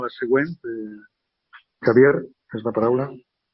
La següent, Javier, és la paraula.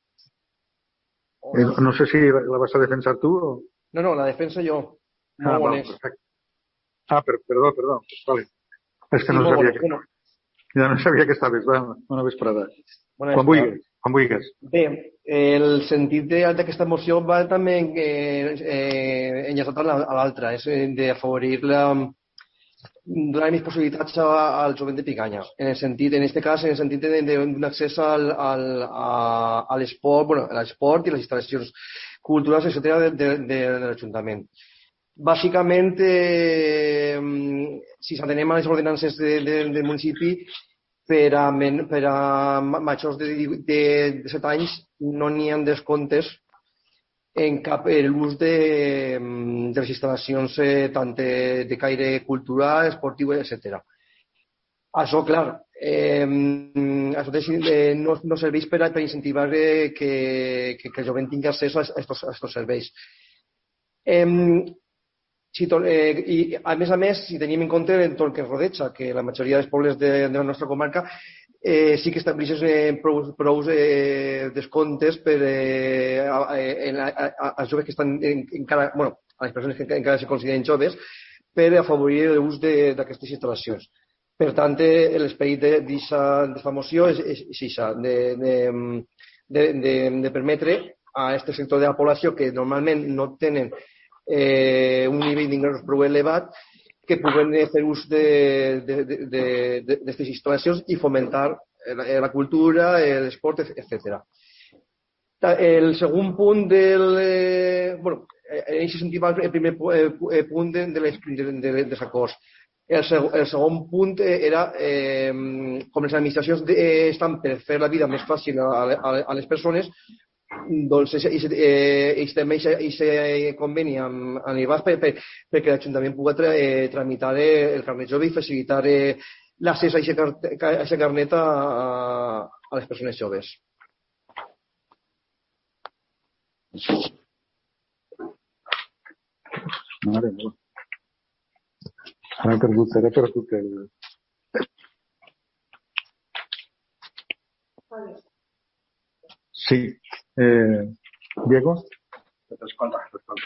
No sé si la vas a defensar tu o... No, la defenso jo. Val, perfecte. Perdó. Vale. És que Sí, no molt sabia bones. que... Ja no sabia que estaves. Bona vesprada. Quan vulguis. Bé, el sentit d'aquesta moció va també enllaçat a l'altra, és d'afavorir donar més possibilitats al jovent de Picanya. En este cas, en el sentit d'un accés a l'esport, bueno, a l'esport i les instal·lacions culturals, etc. de l'Ajuntament. Bàsicament, si s'atenem a les ordenances del municipi, per a majors de 17 anys no n'hi ha descomptes en cap l'ús de les instal·lacions tant de caire cultural, esportiu, etc. Això, clar, no serveix per incentivar que el jovent tingui accés a aquests serveis. I a més, si tenim en compte l'entorn que rodeja, que la majoria dels pobles de la nostra comarca sí que estableixen prou descomptes per als joves que estan encara, bueno, a les persones que encara se consideren joves, per afavorir l'ús d'aquestes instal·lacions. Per tant, l'esperit d'aquesta moció és això, de permetre a aquest sector de la població que normalment no tenen un nivell d'ingressos prou elevat que puguen fer ús d'aquestes instal·lacions i fomentar la cultura, l'esport, etc. El segon punt bueno, en aquest sentit va el primer punt dels acords. El segon punt era com les administracions estan per fer la vida més fàcil a les persones, doncs estem aquest conveni amb l'IBAS perquè l'Ajuntament pugui tramitar el carnet jove i facilitar l'accés a aquest carnet a les persones joves. Mare meva. Ara he perdut el... Sí. Diego? Responda.